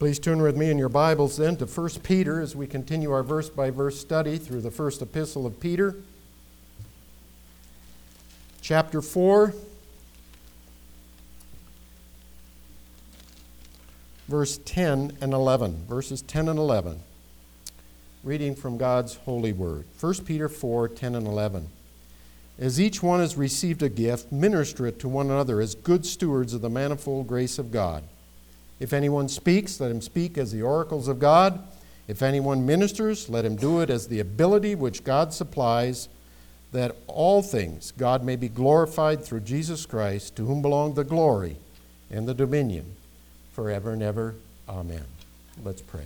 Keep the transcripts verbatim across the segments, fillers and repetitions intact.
Please turn with me in your Bibles then to First Peter as we continue our verse-by-verse study through the first epistle of Peter. Chapter four, verse ten and eleven. Verses ten and eleven. Reading from God's holy word. First Peter four, ten and eleven. As each one has received a gift, minister it to one another as good stewards of the manifold grace of God. If anyone speaks, let him speak as the oracles of God. If anyone ministers, let him do it as the ability which God supplies, that all things God may be glorified through Jesus Christ, to whom belong the glory and the dominion forever and ever. Amen. Let's pray.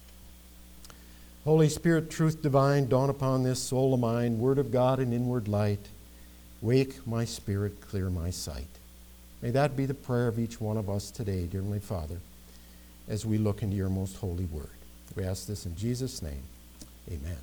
Holy Spirit, truth divine, dawn upon this soul of mine, word of God and inward light. Wake my spirit, clear my sight. May that be the prayer of each one of us today, dear Heavenly Father, as we look into your most holy word. We ask this in Jesus' name. Amen.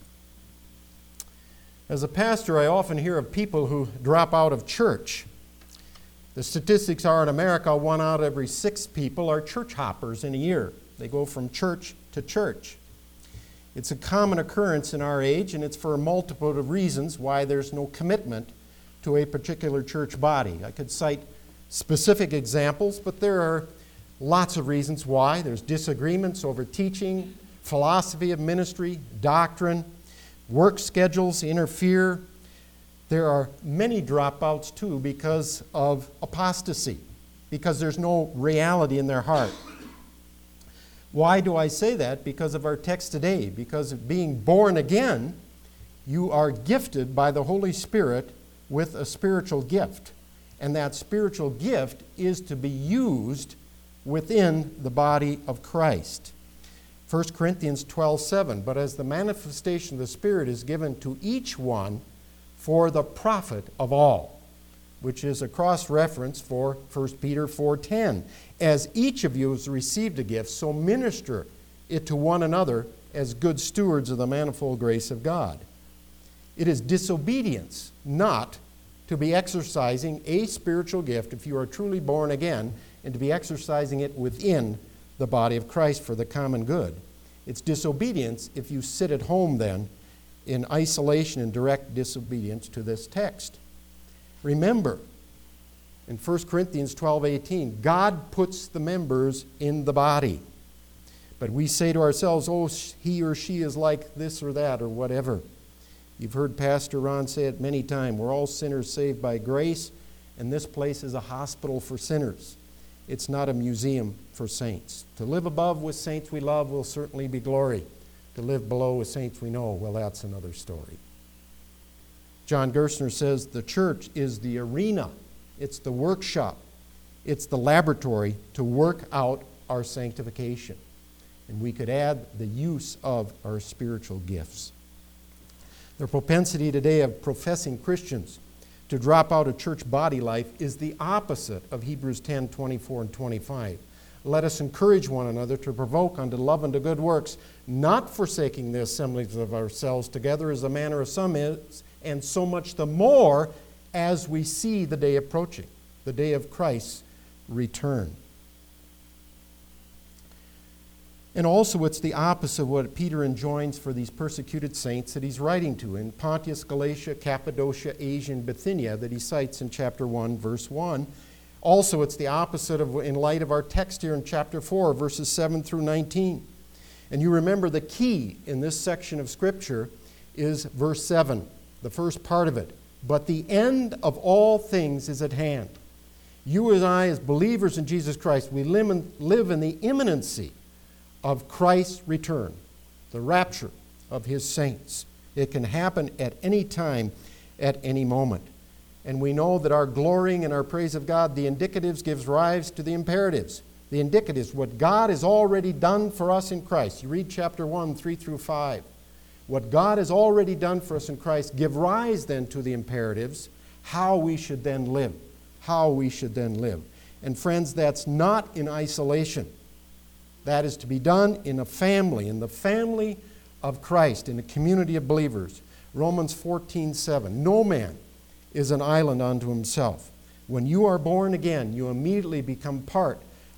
As a pastor, I often hear of people who drop out of church. The statistics are in America, one out of every six people are church hoppers in a year. They go from church to church. It's a common occurrence in our age, and it's for a multitude of reasons why there's no commitment to a particular church body. I could cite specific examples, but there are lots of reasons why. There's disagreements over teaching, philosophy of ministry, doctrine, work schedules interfere. There are many dropouts too because of apostasy, because there's no reality in their heart. Why do I say that? Because of our text today. Because of being born again, you are gifted by the Holy Spirit with a spiritual gift. And that spiritual gift is to be used within the body of Christ. First Corinthians twelve seven, but as the manifestation of the Spirit is given to each one for the profit of all, which is a cross-reference for First Peter four ten. As each of you has received a gift, so minister it to one another as good stewards of the manifold grace of God. It is disobedience not to be exercising a spiritual gift if you are truly born again, and to be exercising it within the body of Christ for the common good. It's disobedience if you sit at home then in isolation and direct disobedience to this text. Remember, in First Corinthians twelve eighteen, God puts the members in the body. But we say to ourselves, oh, he or she is like this or that or whatever. You've heard Pastor Ron say it many times. We're all sinners saved by grace, and this place is a hospital for sinners. It's not a museum for saints. To live above with saints we love will certainly be glory. To live below with saints we know, well, that's another story. John Gerstner says the church is the arena. It's the workshop. It's the laboratory to work out our sanctification. And we could add the use of our spiritual gifts. The propensity today of professing Christians to drop out of church body life is the opposite of Hebrews ten twenty-four and twenty-five. Let us encourage one another to provoke unto love and to good works, not forsaking the assemblies of ourselves together as the manner of some is, and so much the more as we see the day approaching, the day of Christ's return. And also it's the opposite of what Peter enjoins for these persecuted saints that he's writing to in Pontus, Galatia, Cappadocia, Asia, and Bithynia that he cites in chapter one, verse one. Also it's the opposite of in light of our text here in chapter four, verses seven through nineteen. And you remember the key in this section of Scripture is verse seven, the first part of it. But the end of all things is at hand. You and I, as believers in Jesus Christ, we live in the imminency of Christ's return, the rapture of his saints. It can happen at any time, at any moment. And we know that our glorying and our praise of God, the indicatives gives rise to the imperatives. The indicatives, what God has already done for us in Christ. You read chapter one, three through five. What God has already done for us in Christ give rise then to the imperatives, how we should then live. How we should then live. And friends, that's not in isolation. That is to be done in a family, in the family of Christ, in a community of believers. Romans fourteen seven. No man is an island unto himself. When you are born again, you immediately become part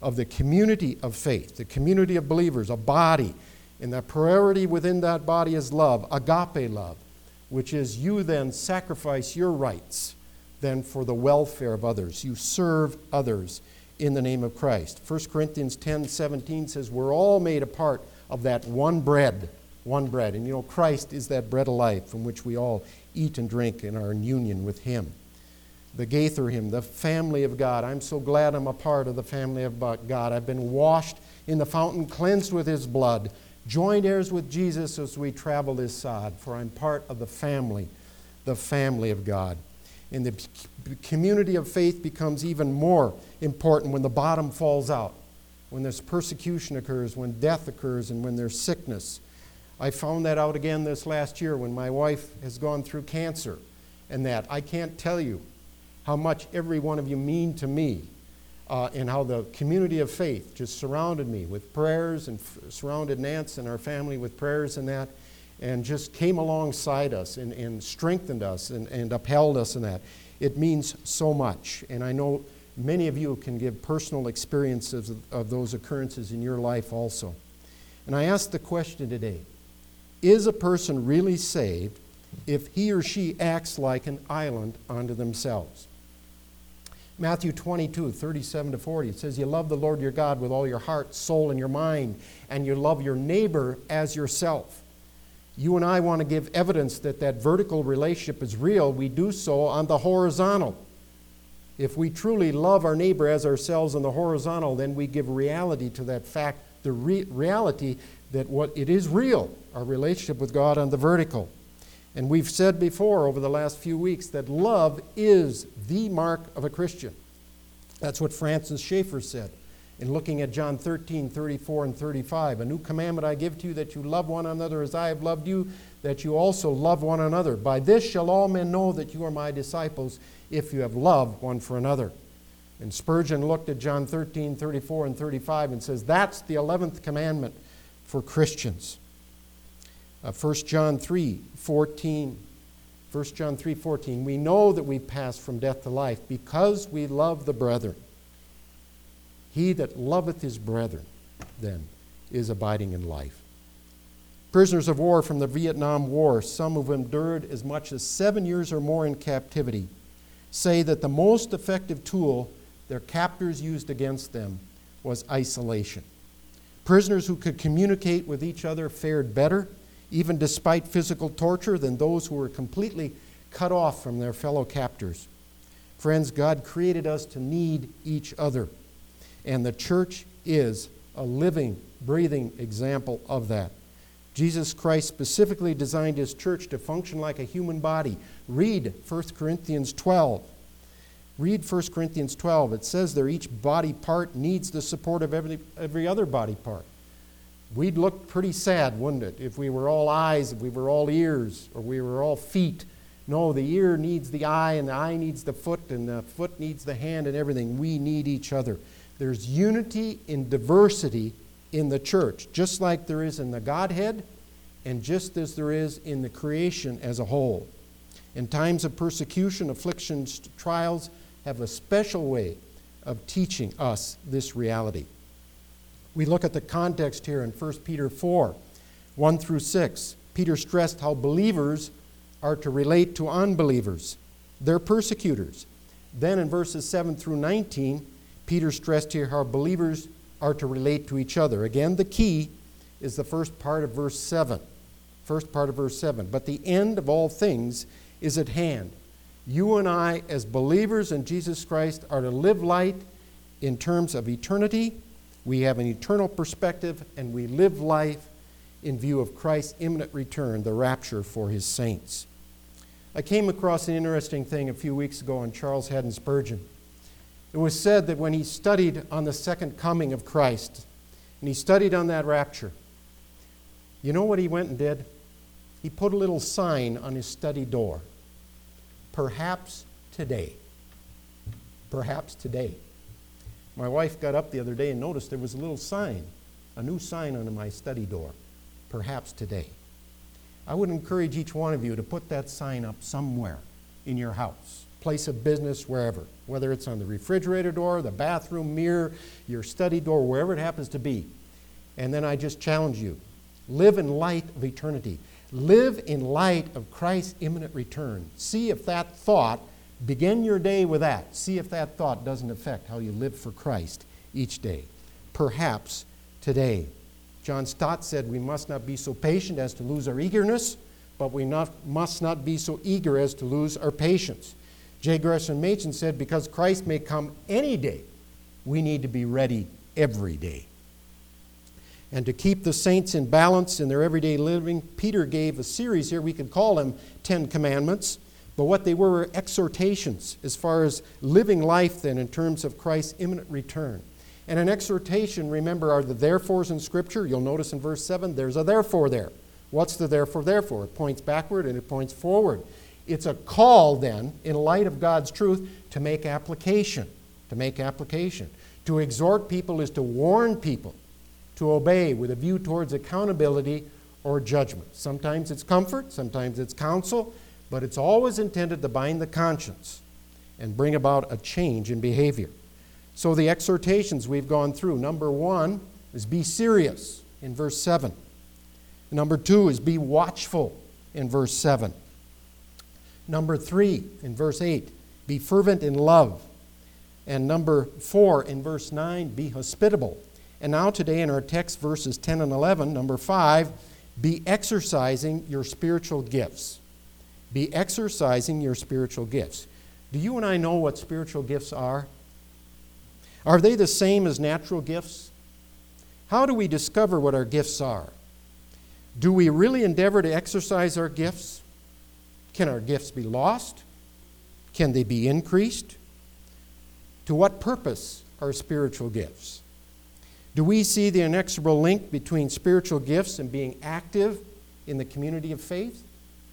of the community of faith, the community of believers, a body. And the priority within that body is love, agape love, which is you then sacrifice your rights then for the welfare of others. You serve others in the name of Christ. First Corinthians ten seventeen says we're all made a part of that one bread, one bread. And you know, Christ is that bread of life from which we all eat and drink and are in union with Him. The Gaither hymn, the family of God. I'm so glad I'm a part of the family of God. I've been washed in the fountain, cleansed with His blood, joined heirs with Jesus as we travel this sod, for I'm part of the family, the family of God. And the community of faith becomes even more important when the bottom falls out, when there's persecution occurs, when death occurs, and when there's sickness. I found that out again this last year when my wife has gone through cancer, and that I can't tell you how much every one of you mean to me, uh, and how the community of faith just surrounded me with prayers and f- surrounded Nance and our family with prayers and that, and just came alongside us and, and strengthened us and, and upheld us in that. It means so much, and I know many of you can give personal experiences of, of those occurrences in your life also. And I ask the question today, is a person really saved if he or she acts like an island unto themselves? Matthew twenty-two, thirty-seven to forty, it says, you love the Lord your God with all your heart, soul, and your mind, and you love your neighbor as yourself. You and I want to give evidence that that vertical relationship is real. We do so on the horizontal. If we truly love our neighbor as ourselves on the horizontal, then we give reality to that fact, the re- reality that what it is real, our relationship with God on the vertical. And we've said before over the last few weeks that love is the mark of a Christian. That's what Francis Schaeffer said in looking at John thirteen, thirty-four, and thirty-five. A new commandment I give to you, that you love one another as I have loved you, that you also love one another. By this shall all men know that you are my disciples, if you have love one for another. And Spurgeon looked at John thirteen, thirty-four, and thirty-five and says that's the eleventh commandment for Christians. Uh, First John three, fourteen. First John three, fourteen. We know that we pass from death to life because we love the brethren. He that loveth his brethren, then, is abiding in life. Prisoners of war from the Vietnam War, some who have endured as much as seven years or more in captivity, say that the most effective tool their captors used against them was isolation. Prisoners who could communicate with each other fared better, even despite physical torture, than those who were completely cut off from their fellow captors. Friends, God created us to need each other, and the church is a living, breathing example of that. Jesus Christ specifically designed His church to function like a human body. Read First Corinthians twelve. Read First Corinthians twelve. It says there each body part needs the support of every, every other body part. We'd look pretty sad, wouldn't it, if we were all eyes, if we were all ears, or we were all feet. No, the ear needs the eye, and the eye needs the foot, and the foot needs the hand, and everything. We need each other. There's unity in diversity in the church, just like there is in the Godhead, and just as there is in the creation as a whole. In times of persecution, afflictions, trials have a special way of teaching us this reality. We look at the context here in First Peter four, one through six. Peter stressed how believers are to relate to unbelievers, their persecutors. Then in verses seven through nineteen, Peter stressed here how believers are to relate to each other. Again, the key is the first part of verse seven. First part of verse seven. But the end of all things is at hand. You and I, as believers in Jesus Christ, are to live light in terms of eternity. We have an eternal perspective, and we live life in view of Christ's imminent return, the rapture for His saints. I came across an interesting thing a few weeks ago on Charles Haddon Spurgeon. It was said that when he studied on the second coming of Christ, and he studied on that rapture, you know what he went and did? He put a little sign on his study door. Perhaps today. Perhaps today. My wife got up the other day and noticed there was a little sign, a new sign on my study door. Perhaps today. I would encourage each one of you to put that sign up somewhere in your house. place of business, wherever, whether it's on the refrigerator door, the bathroom mirror, your study door, wherever it happens to be. And then I just challenge you, live in light of eternity. Live in light of Christ's imminent return. See if that thought, begin your day with that. See if that thought doesn't affect how you live for Christ each day. Perhaps today. John Stott said we must not be so patient as to lose our eagerness, but we not, must not be so eager as to lose our patience. J. Gresham Machen said, because Christ may come any day, we need to be ready every day. And to keep the saints in balance in their everyday living, Peter gave a series here. We could call them Ten Commandments, but what they were were exhortations as far as living life then in terms of Christ's imminent return. And an exhortation, remember, are the therefores in Scripture. You'll notice in verse seven, there's a therefore there. What's the therefore, therefore? It points backward and it points forward. It's a call then, in light of God's truth, to make application. To make application. To exhort people is to warn people to obey with a view towards accountability or judgment. Sometimes it's comfort, sometimes it's counsel, but it's always intended to bind the conscience and bring about a change in behavior. So the exhortations we've gone through, number one is be serious in verse seven. Number two is be watchful in verse seven. Number three in verse eight, be fervent in love. And number four in verse nine, be hospitable. And now today in our text, verses ten and eleven, number five, be exercising your spiritual gifts. Be exercising your spiritual gifts. Do you and I know what spiritual gifts are? Are they the same as natural gifts? How do we discover what our gifts are? Do we really endeavor to exercise our gifts? Can our gifts be lost? Can they be increased? To what purpose are spiritual gifts? Do we see the inexorable link between spiritual gifts and being active in the community of faith?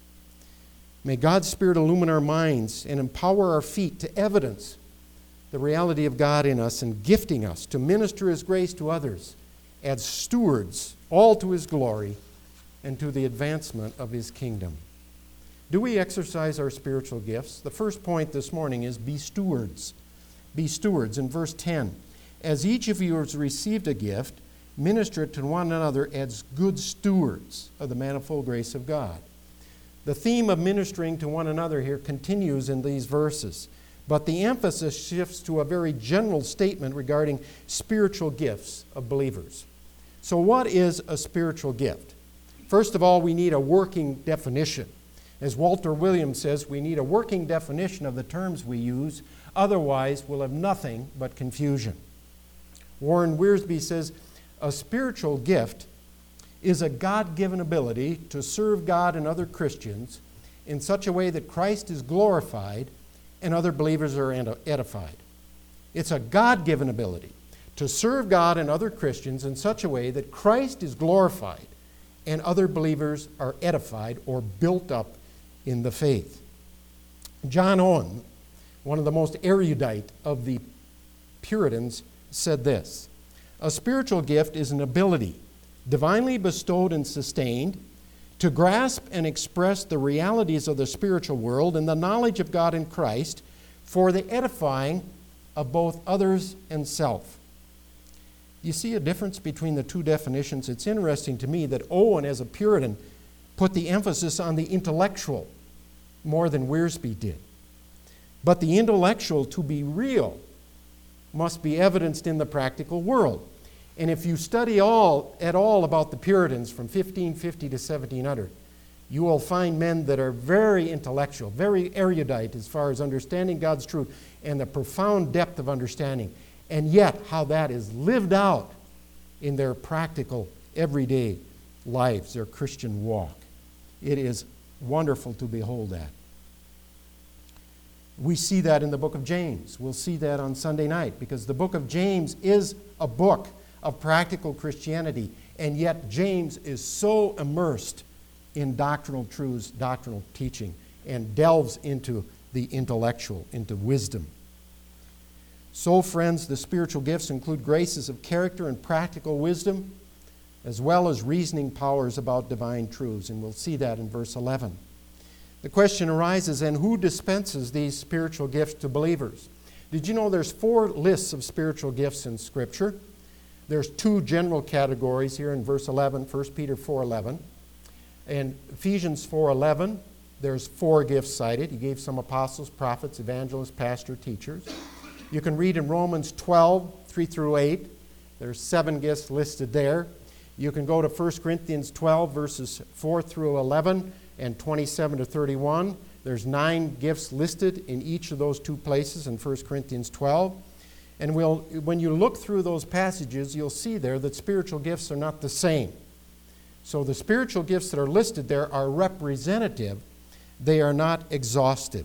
May God's Spirit illumine our minds and empower our feet to evidence the reality of God in us and gifting us to minister His grace to others as stewards, all to His glory and to the advancement of His kingdom. Do we exercise our spiritual gifts? The first point this morning is be stewards. Be stewards. In verse ten, as each of you has received a gift, minister it to one another as good stewards of the manifold grace of God. The theme of ministering to one another here continues in these verses, but the emphasis shifts to a very general statement regarding spiritual gifts of believers. So what is a spiritual gift? First of all, we need a working definition. As Walter Williams says, we need a working definition of the terms we use, otherwise we'll have nothing but confusion. Warren Wiersbe says, a spiritual gift is a God-given ability to serve God and other Christians in such a way that Christ is glorified and other believers are edified. It's a God-given ability to serve God and other Christians in such a way that Christ is glorified and other believers are edified or built up in the faith. John Owen, one of the most erudite of the Puritans, said this: a spiritual gift is an ability divinely bestowed and sustained to grasp and express the realities of the spiritual world and the knowledge of God in Christ for the edifying of both others and self. You see a difference between the two definitions? It's interesting to me that Owen, as a Puritan, put the emphasis on the intellectual more than Wiersbe did. But the intellectual, to be real, must be evidenced in the practical world. And if you study all at all about the Puritans from fifteen fifty to seventeen hundred, you will find men that are very intellectual, very erudite as far as understanding God's truth and the profound depth of understanding, and yet how that is lived out in their practical, everyday lives, their Christian walk. It is wonderful to behold that. We see that in the book of James. We'll see that on Sunday night, because the book of James is a book of practical Christianity, and yet James is so immersed in doctrinal truths, doctrinal teaching, and delves into the intellectual, into wisdom. So, friends, the spiritual gifts include graces of character and practical wisdom, as well as reasoning powers about divine truths, and we'll see that in verse eleven. The question arises, and who dispenses these spiritual gifts to believers? Did you know there's four lists of spiritual gifts in Scripture? There's two general categories here in verse eleven, First Peter four eleven. And Ephesians four eleven, there's four gifts cited. He gave some apostles, prophets, evangelists, pastors, teachers. You can read in Romans twelve, three through eight. There's seven gifts listed there. You can go to First Corinthians twelve, verses four through eleven and twenty-seven to thirty-one. There's nine gifts listed in each of those two places in First Corinthians twelve. And we'll, when you look through those passages, you'll see there that spiritual gifts are not the same. So the spiritual gifts that are listed there are representative. They are not exhaustive.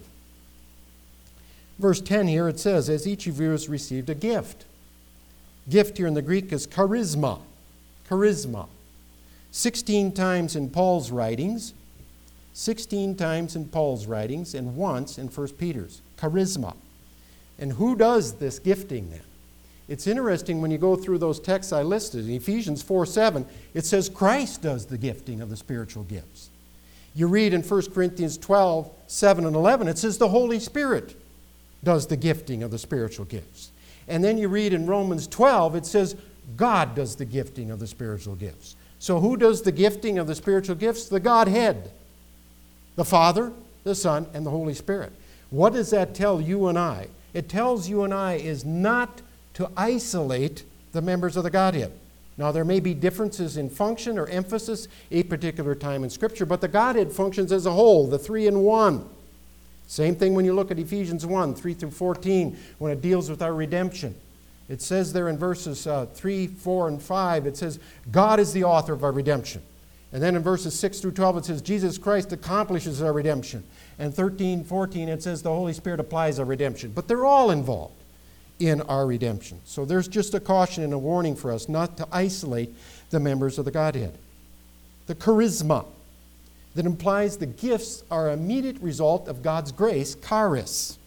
Verse ten here, it says, as each of you has received a gift. Gift here in the Greek is charisma. Charisma. Sixteen times in Paul's writings. Sixteen times in Paul's writings and once in First Peter's. Charisma. And who does this gifting then? It's interesting when you go through those texts I listed. In Ephesians four seven, it says Christ does the gifting of the spiritual gifts. You read in First Corinthians twelve, seven and eleven, it says the Holy Spirit does the gifting of the spiritual gifts. And then you read in Romans twelve, it says God does the gifting of the spiritual gifts. So who does the gifting of the spiritual gifts? The Godhead. The Father, the Son, and the Holy Spirit. What does that tell you and I? It tells you and I is not to isolate the members of the Godhead. Now, there may be differences in function or emphasis a particular time in Scripture, but the Godhead functions as a whole, the three in one. Same thing when you look at Ephesians one, three through fourteen, when it deals with our redemption. It says there in verses uh, three, four, and five, it says, God is the author of our redemption. And then in verses six through twelve, it says, Jesus Christ accomplishes our redemption. And thirteen, fourteen, it says the Holy Spirit applies our redemption. But they're all involved in our redemption. So there's just a caution and a warning for us not to isolate the members of the Godhead. The charisma that implies the gifts are an immediate result of God's grace, charis.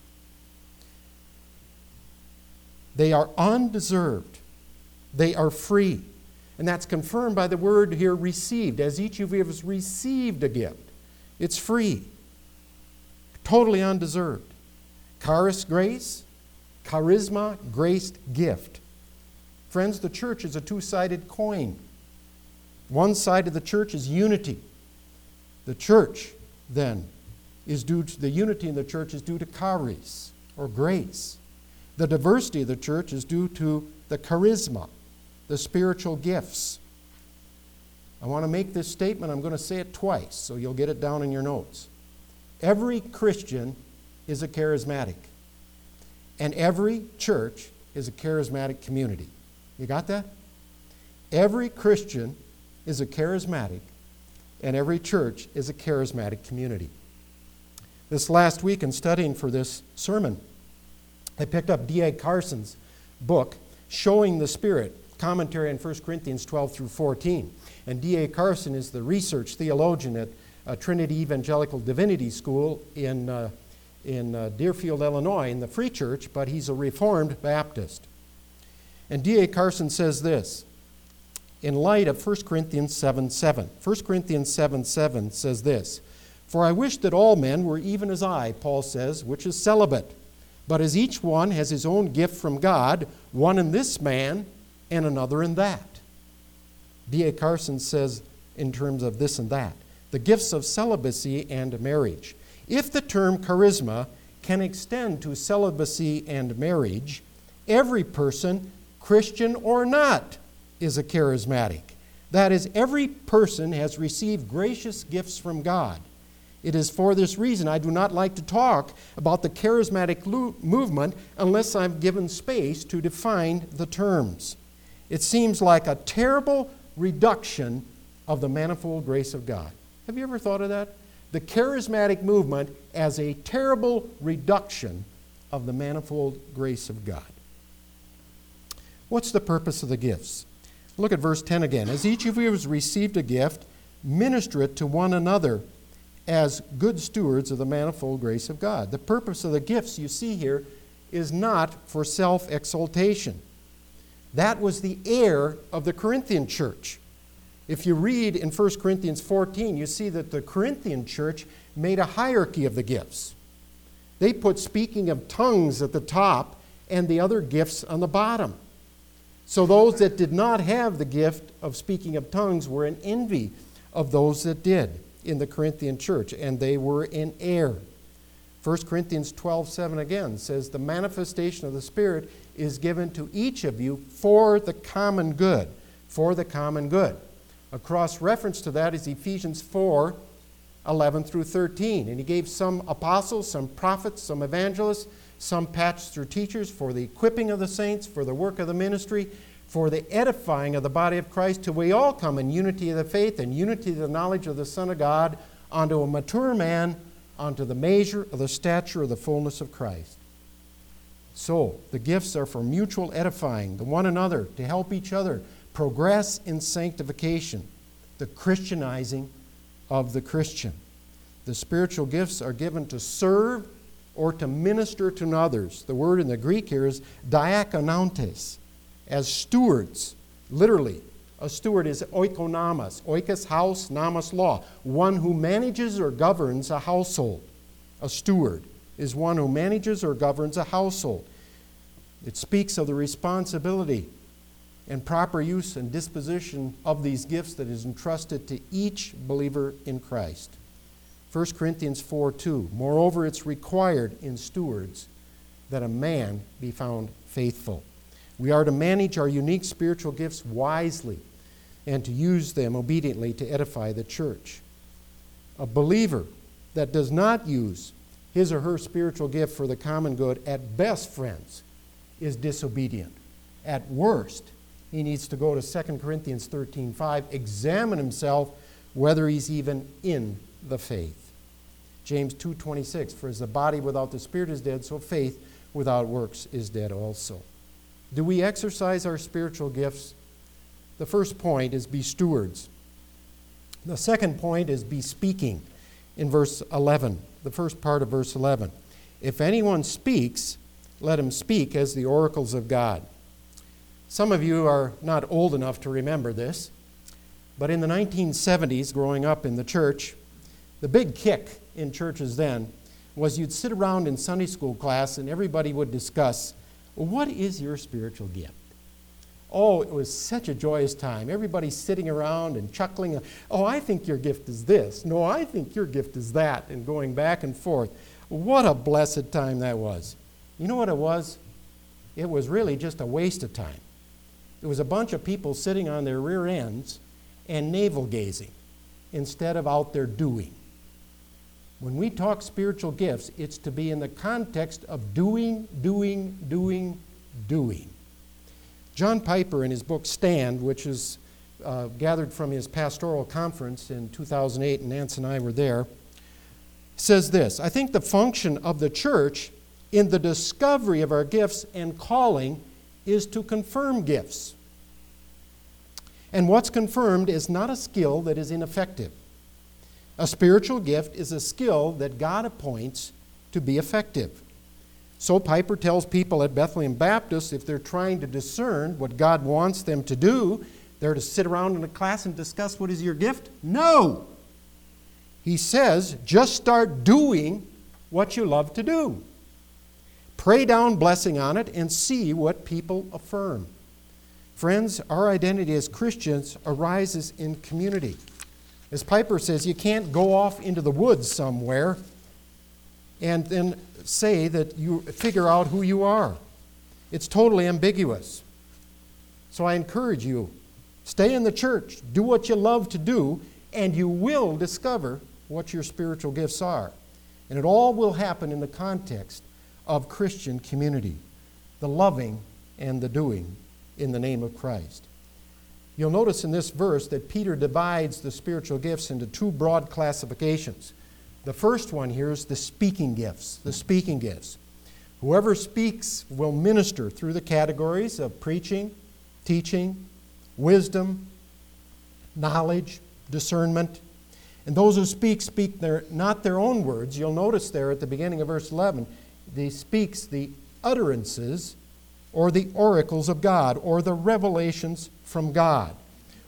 They are undeserved. They are free. And that's confirmed by the word here, received. As each of you has received a gift, it's free. Totally undeserved. Charis, grace. Charisma, graced gift. Friends, the church is a two-sided coin. One side of the church is unity. The church, then, is due to, the unity in the church is due to charis, or grace. The diversity of the church is due to the charisma, the spiritual gifts. I want to make this statement. I'm going to say it twice, so you'll get it down in your notes. Every Christian is a charismatic. And every church is a charismatic community. You got that? Every Christian is a charismatic, and every church is a charismatic community. This last week in studying for this sermon, I picked up D A Carson's book, Showing the Spirit, commentary on First Corinthians twelve through fourteen. And D A Carson is the research theologian at uh, Trinity Evangelical Divinity School in uh, in uh, Deerfield, Illinois, in the Free Church, but he's a Reformed Baptist. And D A Carson says this, in light of First Corinthians seven seven. First Corinthians seven seven says this, for I wish that all men were even as I, Paul says, which is celibate, but as each one has his own gift from God, one in this man and another in that. D A Carson says in terms of this and that, the gifts of celibacy and marriage. If the term charisma can extend to celibacy and marriage, every person, Christian or not, is a charismatic. That is, every person has received gracious gifts from God. It is for this reason I do not like to talk about the charismatic lo- movement unless I'm given space to define the terms. It seems like a terrible reduction of the manifold grace of God. Have you ever thought of that? The charismatic movement as a terrible reduction of the manifold grace of God. What's the purpose of the gifts? Look at verse ten again. As each of you has received a gift, minister it to one another as good stewards of the manifold grace of God. The purpose of the gifts you see here is not for self-exaltation. That was the error of the Corinthian church. If you read in First Corinthians fourteen, you see that the Corinthian church made a hierarchy of the gifts. They put speaking of tongues at the top and the other gifts on the bottom. So those that did not have the gift of speaking of tongues were in envy of those that did in the Corinthian church, and they were in error. First Corinthians twelve seven again says, the manifestation of the Spirit is given to each of you for the common good. For the common good. A cross-reference to that is Ephesians four eleven through thirteen. And he gave some apostles, some prophets, some evangelists, some pastors or teachers for the equipping of the saints, for the work of the ministry, for the edifying of the body of Christ, till we all come in unity of the faith and unity of the knowledge of the Son of God, unto a mature man, unto the measure of the stature of the fullness of Christ. So, the gifts are for mutual edifying, the one another, to help each other progress in sanctification, the Christianizing of the Christian. The spiritual gifts are given to serve or to minister to others. The word in the Greek here is diakonantes, as stewards. Literally, a steward is oikonomos, oikos, house, nomos, law, one who manages or governs a household. A steward is one who manages or governs a household. It speaks of the responsibility and proper use and disposition of these gifts that is entrusted to each believer in Christ. First Corinthians four two, moreover, it's required in stewards that a man be found faithful. We are to manage our unique spiritual gifts wisely and to use them obediently to edify the church. A believer that does not use his or her spiritual gift for the common good, at best, friends, is disobedient. At worst, he needs to go to Second Corinthians thirteen five, examine himself whether he's even in the faith. James two twenty-six, for as the body without the Spirit is dead, so faith without works is dead also. Do we exercise our spiritual gifts? The first point is be stewards. The second point is be speaking in verse eleven, the first part of verse eleven. If anyone speaks, let him speak as the oracles of God. Some of you are not old enough to remember this, but in the nineteen seventies, growing up in the church, the big kick in churches then was you'd sit around in Sunday school class and everybody would discuss, well, what is your spiritual gift? Oh, it was such a joyous time. Everybody's sitting around and chuckling. Oh, I think your gift is this. No, I think your gift is that, and going back and forth. What a blessed time that was. You know what it was? It was really just a waste of time. It was a bunch of people sitting on their rear ends and navel-gazing instead of out there doing. When we talk spiritual gifts, it's to be in the context of doing, doing, doing, doing. John Piper, in his book Stand, which is uh, gathered from his pastoral conference in two thousand eight, and Nance and I were there, says this, I think the function of the church in the discovery of our gifts and calling is to confirm gifts. And what's confirmed is not a skill that is ineffective. A spiritual gift is a skill that God appoints to be effective. So Piper tells people at Bethlehem Baptist, if they're trying to discern what God wants them to do, they're to sit around in a class and discuss what is your gift? No! He says, just start doing what you love to do. Pray down blessing on it and see what people affirm. Friends, our identity as Christians arises in community. As Piper says, you can't go off into the woods somewhere and then say that you figure out who you are. It's totally ambiguous. So I encourage you, stay in the church, do what you love to do, and you will discover what your spiritual gifts are. And it all will happen in the context of Christian community, the loving and the doing in the name of Christ. You'll notice in this verse that Peter divides the spiritual gifts into two broad classifications. The first one here is the speaking gifts, the speaking gifts. Whoever speaks will minister through the categories of preaching, teaching, wisdom, knowledge, discernment. And those who speak, speak their, not their own words. You'll notice there at the beginning of verse eleven, he speaks the utterances or the oracles of God, or the revelations from God.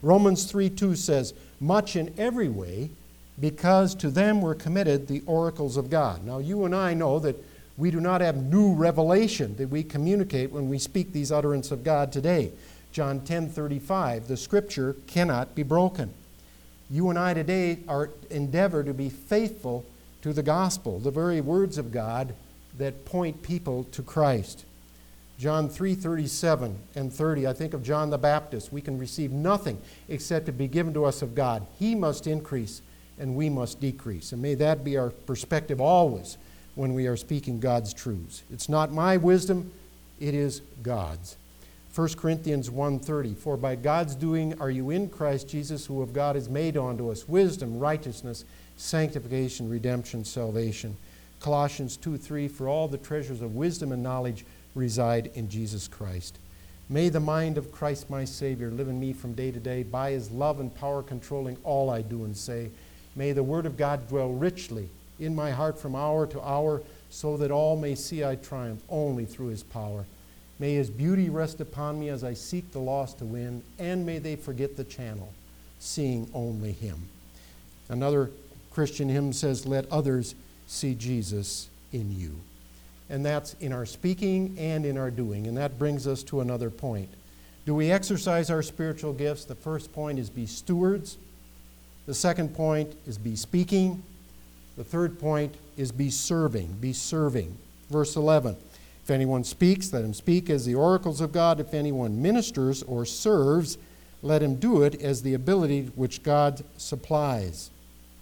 Romans three two says, much in every way, because to them were committed the oracles of God. Now, you and I know that we do not have new revelation that we communicate when we speak these utterances of God today. John ten thirty-five, the Scripture cannot be broken. You and I today are endeavor to be faithful to the gospel, the very words of God that point people to Christ. John three thirty-seven and thirty, I think of John the Baptist. We can receive nothing except to be given to us of God. He must increase and we must decrease. And may that be our perspective always when we are speaking God's truths. It's not my wisdom, it is God's. First Corinthians one thirty, for by God's doing are you in Christ Jesus, who of God is made unto us wisdom, righteousness, sanctification, redemption, salvation. Colossians two three, for all the treasures of wisdom and knowledge reside in Jesus Christ. May the mind of Christ my Savior live in me from day to day, by his love and power controlling all I do and say. May the word of God dwell richly in my heart from hour to hour, so that all may see I triumph only through his power. May his beauty rest upon me as I seek the lost to win, and may they forget the channel, seeing only him. Another Christian hymn says, let others see Jesus in you. And that's in our speaking and in our doing. And that brings us to another point. Do we exercise our spiritual gifts? The first point is be stewards. The second point is be speaking. The third point is be serving. Be serving. Verse eleven. If anyone speaks, let him speak as the oracles of God. If anyone ministers or serves, let him do it as the ability which God supplies.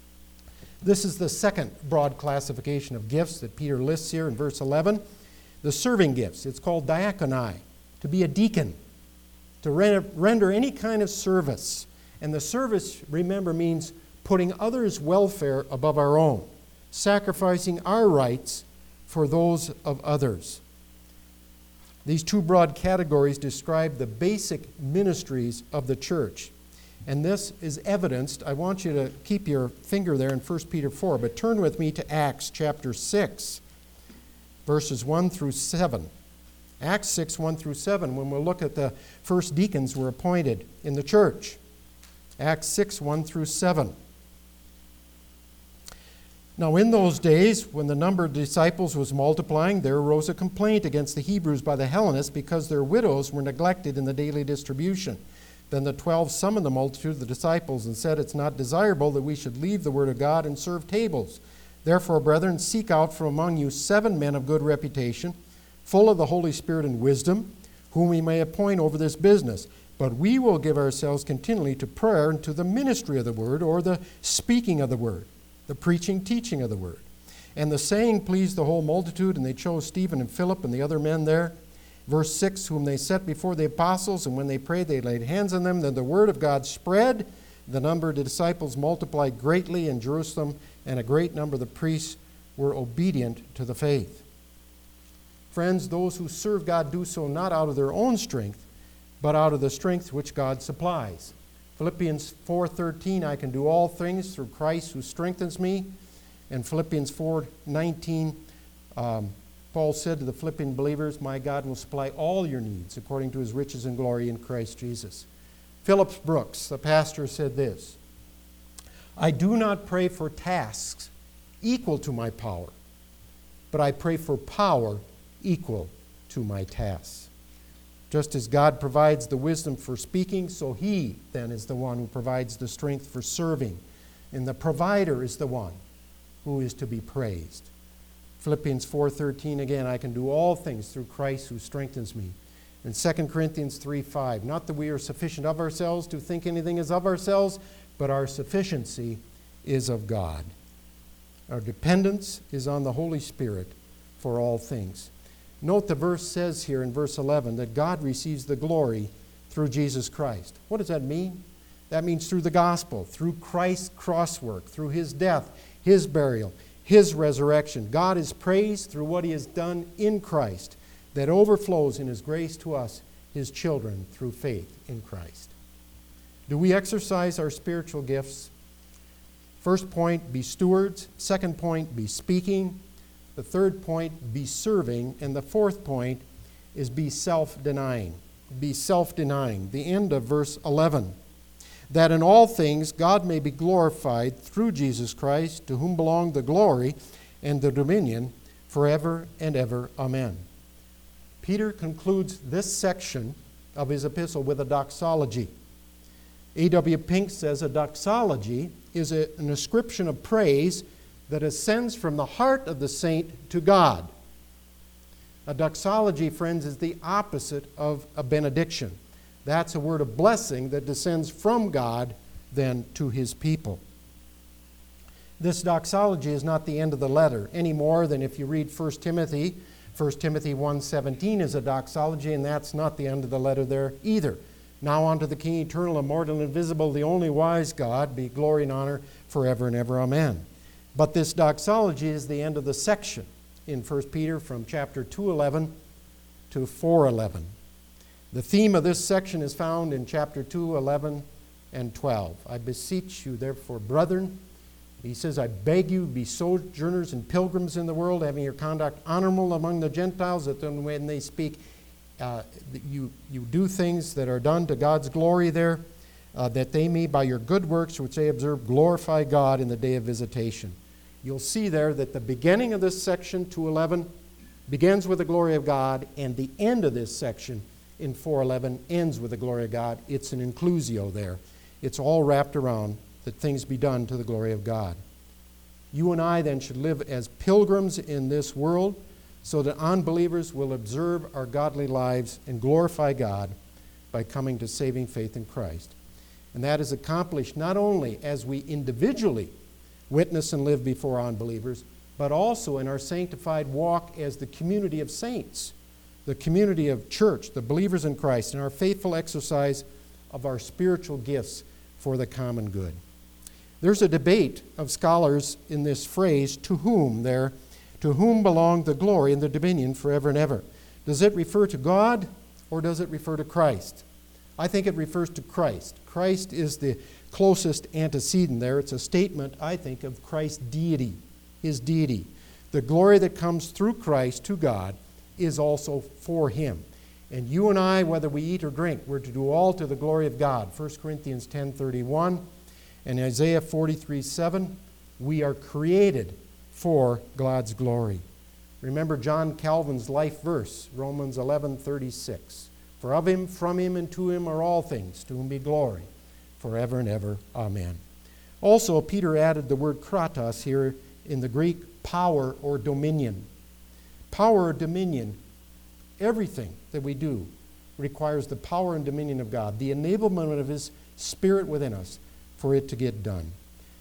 This is the second broad classification of gifts that Peter lists here in verse eleven. The serving gifts. It's called diakonai, to be a deacon, to render any kind of service. And the service, remember, means putting others' welfare above our own, sacrificing our rights for those of others. These two broad categories describe the basic ministries of the church. And this is evidenced. I want you to keep your finger there in First Peter four, but turn with me to Acts chapter six, verses one through seven. Acts six, one through seven, when we'll look at the first deacons were appointed in the church. Acts six, one through seven. Now in those days, when the number of disciples was multiplying, there arose a complaint against the Hebrews by the Hellenists because their widows were neglected in the daily distribution. Then the twelve summoned the multitude of the disciples and said, it's not desirable that we should leave the word of God and serve tables. Therefore, brethren, seek out from among you seven men of good reputation, full of the Holy Spirit and wisdom, whom we may appoint over this business. But we will give ourselves continually to prayer and to the ministry of the word, or the speaking of the word, the preaching, teaching of the word. And the saying pleased the whole multitude, and they chose Stephen and Philip and the other men there. Verse six, whom they set before the apostles, and when they prayed, they laid hands on them. Then the word of God spread. The number of the disciples multiplied greatly in Jerusalem, and a great number of the priests were obedient to the faith. Friends, those who serve God do so not out of their own strength, but out of the strength which God supplies. Philippians four thirteen, I can do all things through Christ who strengthens me. And Philippians four nineteen, um, Paul said to the Philippian believers, my God will supply all your needs according to his riches and glory in Christ Jesus. Phillips Brooks, the pastor, said this, I do not pray for tasks equal to my power, but I pray for power equal to my tasks. Just as God provides the wisdom for speaking, so he then is the one who provides the strength for serving. And the provider is the one who is to be praised. Philippians four thirteen again, I can do all things through Christ who strengthens me. And Second Corinthians three five, not that we are sufficient of ourselves to think anything is of ourselves, but our sufficiency is of God. Our dependence is on the Holy Spirit for all things. Note the verse says here in verse eleven that God receives the glory through Jesus Christ. What does that mean? That means through the gospel, through Christ's cross work, through his death, his burial, his resurrection. God is praised through what he has done in Christ that overflows in his grace to us, his children, through faith in Christ. Do we exercise our spiritual gifts? First point, be stewards. Second point, be speaking. The third point, be serving. And the fourth point is be self-denying. Be self-denying. The end of verse eleven. that in all things God may be glorified through Jesus Christ, to whom belong the glory and the dominion forever and ever. Amen. Peter concludes this section of his epistle with a doxology. A W Pink says a doxology is a, an ascription of praise that ascends from the heart of the saint to God. A doxology, friends, is the opposite of a benediction. That's a word of blessing that descends from God then to his people. This doxology is not the end of the letter, any more than if you read First Timothy. First Timothy one seventeen is a doxology, and that's not the end of the letter there either. Now unto the King eternal, immortal, and invisible, the only wise God, be glory and honor forever and ever. Amen. But this doxology is the end of the section in First Peter from chapter two eleven to four eleven. The theme of this section is found in chapter two, eleven, and twelve. I beseech you, therefore, brethren, he says, I beg you, be sojourners and pilgrims in the world, having your conduct honorable among the Gentiles, that then when they speak, uh, you, you do things that are done to God's glory there, uh, that they may, by your good works which they observe, glorify God in the day of visitation. You'll see there that the beginning of this section, two eleven, begins with the glory of God, and the end of this section in four eleven ends with the glory of God. It's an inclusio there. It's all wrapped around that things be done to the glory of God. You and I then should live as pilgrims in this world so that unbelievers will observe our godly lives and glorify God by coming to saving faith in Christ. And that is accomplished not only as we individually witness and live before unbelievers, but also in our sanctified walk as the community of saints, the community of church, the believers in Christ, and our faithful exercise of our spiritual gifts for the common good. There's a debate of scholars in this phrase, to whom there, to whom belong the glory and the dominion forever and ever. Does it refer to God or does it refer to Christ? I think it refers to Christ. Christ is the closest antecedent there. It's a statement, I think, of Christ's deity, his deity. The glory that comes through Christ to God is also for him. And you and I, whether we eat or drink, we're to do all to the glory of God. First Corinthians ten thirty-one and Isaiah forty-three seven, we are created for God's glory. Remember John Calvin's life verse, Romans eleven thirty-six. For of him, from him, and to him are all things, to whom be glory forever and ever. Amen. Also, Peter added the word kratos here in the Greek, power or dominion. Power or dominion, everything that we do requires the power and dominion of God, the enablement of his Spirit within us for it to get done.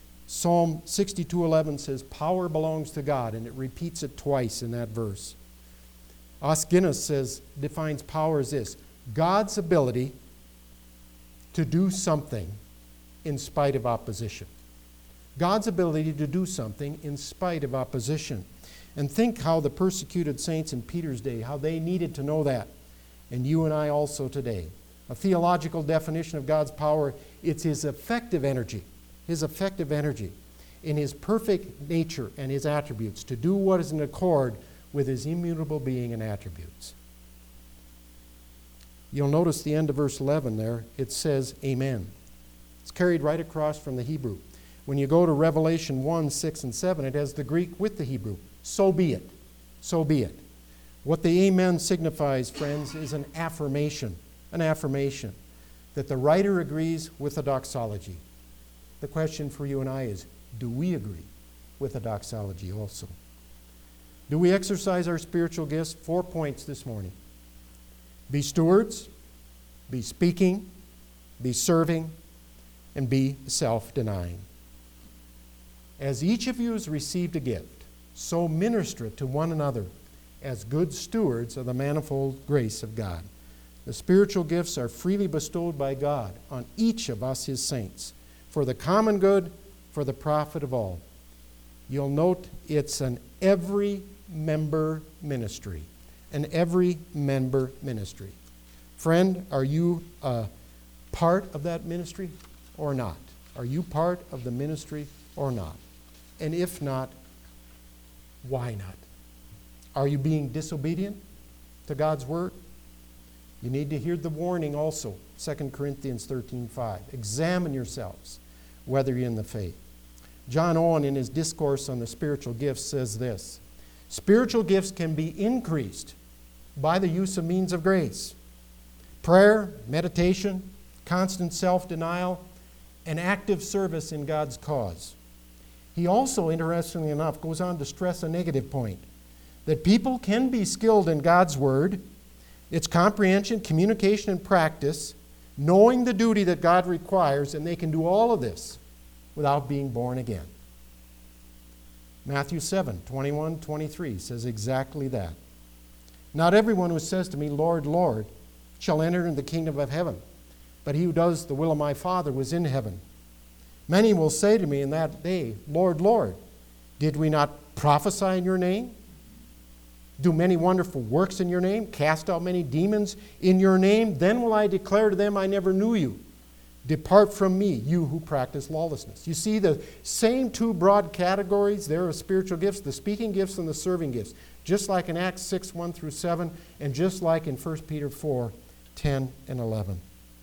Psalm sixty-two eleven says, power belongs to God, and it repeats it twice in that verse. Os Guinness says, defines power as this: God's ability to do something in spite of opposition. God's ability to do something in spite of opposition. And think how the persecuted saints in Peter's day, how they needed to know that. And you and I also today. A theological definition of God's power, it's his effective energy, his effective energy in his perfect nature and his attributes to do what is in accord with his immutable being and attributes. You'll notice the end of verse eleven there, it says amen. It's carried right across from the Hebrew. When you go to Revelation one, six, and seven, it has the Greek with the Hebrew. So be it. So be it. What the amen signifies, friends, is an affirmation, an affirmation that the writer agrees with the doxology. The question for you and I is, do we agree with the doxology also? Do we exercise our spiritual gifts? Four points this morning. Be stewards, be speaking, be serving, and be self-denying. As each of you has received a gift, so minister it to one another as good stewards of the manifold grace of God. The spiritual gifts are freely bestowed by God on each of us, his saints, for the common good, for the profit of all. You'll note it's an every member ministry, an every member ministry. Friend, are you a part of that ministry or not? Are you part of the ministry or not? And if not, why not? Are you being disobedient to God's word? You need to hear the warning also Second Corinthians thirteen five. Examine yourselves whether you're in the faith. John Owen, in his discourse on the spiritual gifts, says this: spiritual gifts can be increased by the use of means of grace. Prayer, meditation, constant self-denial, and active service in God's cause. He also, interestingly enough, goes on to stress a negative point, that people can be skilled in God's Word, its comprehension, communication, and practice, knowing the duty that God requires, and they can do all of this without being born again. Matthew seven, twenty-one, twenty-three says exactly that. Not everyone who says to me, Lord, Lord, shall enter into the kingdom of heaven, but he who does the will of my Father who is in heaven. Many will say to me in that day, Lord, Lord, did we not prophesy in your name? Do many wonderful works in your name? Cast out many demons in your name? Then will I declare to them, I never knew you. Depart from me, you who practice lawlessness. You see the same two broad categories there of spiritual gifts, the speaking gifts and the serving gifts, just like in Acts six, one through seven, and just like in First Peter four, ten and eleven.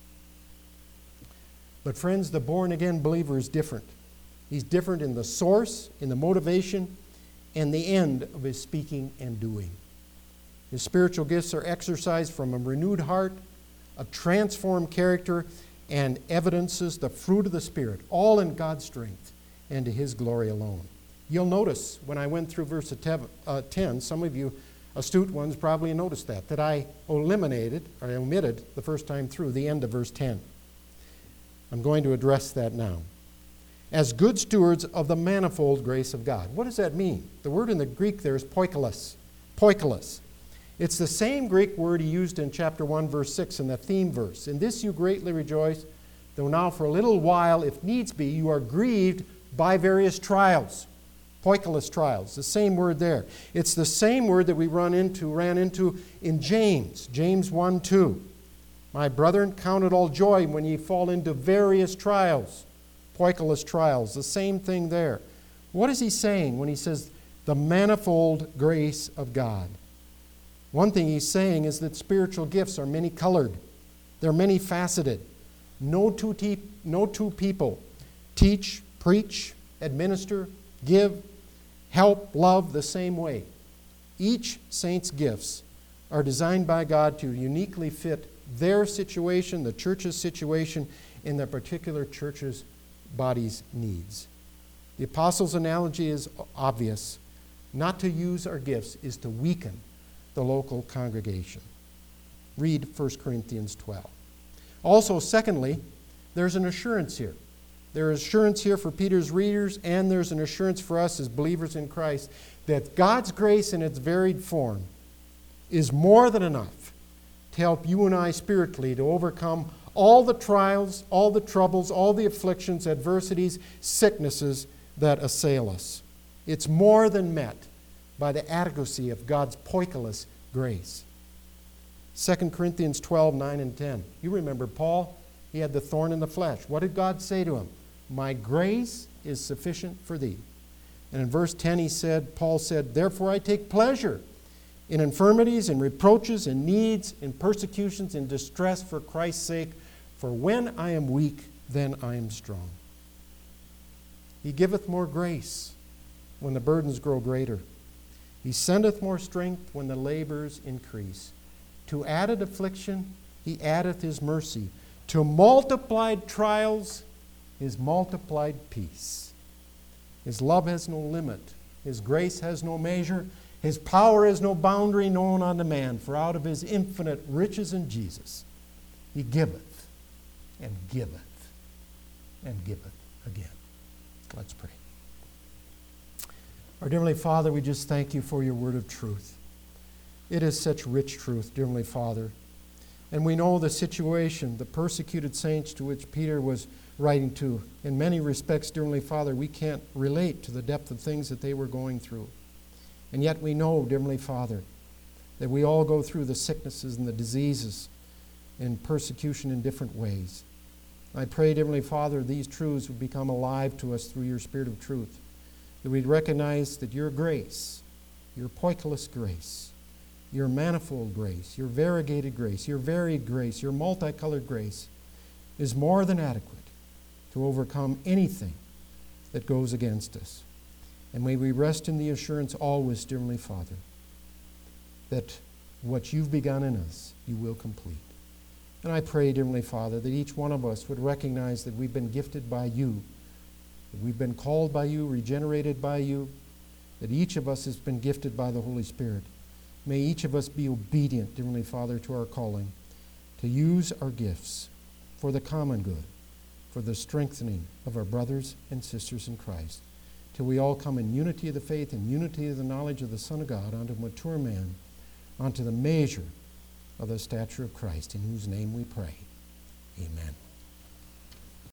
But friends, the born-again believer is different. He's different in the source, in the motivation, and the end of his speaking and doing. His spiritual gifts are exercised from a renewed heart, a transformed character, and evidences the fruit of the Spirit, all in God's strength and to His glory alone. You'll notice when I went through verse ten, some of you astute ones probably noticed that, that I eliminated, or I omitted the first time through, the end of verse ten. I'm going to address that now. As good stewards of the manifold grace of God. What does that mean? The word in the Greek there is poikilos. Poikilos. It's the same Greek word he used in chapter one, verse six, in the theme verse. In this you greatly rejoice, though now for a little while, if needs be, you are grieved by various trials. Poikilos trials, the same word there. It's the same word that we run into, ran into in James, James one two. My brethren, count it all joy when ye fall into various trials. Poikilos trials, the same thing there. What is he saying when he says the manifold grace of God? One thing he's saying is that spiritual gifts are many-colored. They're many-faceted. No two, te- no two people teach, preach, administer, give, help, love the same way. Each saint's gifts are designed by God to uniquely fit their situation, the church's situation, in the particular church's body's needs. The apostles' analogy is obvious. Not to use our gifts is to weaken the local congregation. Read First Corinthians twelve. Also, secondly, there's an assurance here. There is assurance here for Peter's readers, and there's an assurance for us as believers in Christ that God's grace in its varied form is more than enough to help you and I spiritually to overcome all the trials, all the troubles, all the afflictions, adversities, sicknesses that assail us. It's more than met by the adequacy of God's poikilos grace. Second Corinthians twelve, nine and ten. You remember Paul? He had the thorn in the flesh. What did God say to him? My grace is sufficient for thee. And in verse ten he said, Paul said, therefore I take pleasure in infirmities, in reproaches, in needs, in persecutions, in distress for Christ's sake. For when I am weak, then I am strong. He giveth more grace when the burdens grow greater. He sendeth more strength when the labors increase. To added affliction, he addeth his mercy. To multiplied trials, his multiplied peace. His love has no limit. His grace has no measure. His power has no boundary known unto man. For out of his infinite riches in Jesus, he giveth and giveth and giveth again. Let's pray. Our dear Heavenly Father, we just thank you for your word of truth. It is such rich truth, dear Heavenly Father. And we know the situation, the persecuted saints to which Peter was writing to. In many respects, dear Heavenly Father, we can't relate to the depth of things that they were going through. And yet we know, dear Heavenly Father, that we all go through the sicknesses and the diseases and persecution in different ways. I pray, dear Heavenly Father, these truths would become alive to us through your Spirit of truth, that we'd recognize that your grace, your poikilos grace, your manifold grace, your variegated grace, your varied grace, your multicolored grace is more than adequate to overcome anything that goes against us. And may we rest in the assurance always, dear Heavenly Father, that what you've begun in us, you will complete. And I pray, dear Heavenly Father, that each one of us would recognize that we've been gifted by you, that we've been called by you, regenerated by you, that each of us has been gifted by the Holy Spirit. May each of us be obedient, dear Heavenly Father, to our calling, to use our gifts for the common good, for the strengthening of our brothers and sisters in Christ, till we all come in unity of the faith and unity of the knowledge of the Son of God, unto mature man, unto the measure of the stature of Christ, in whose name we pray. Amen.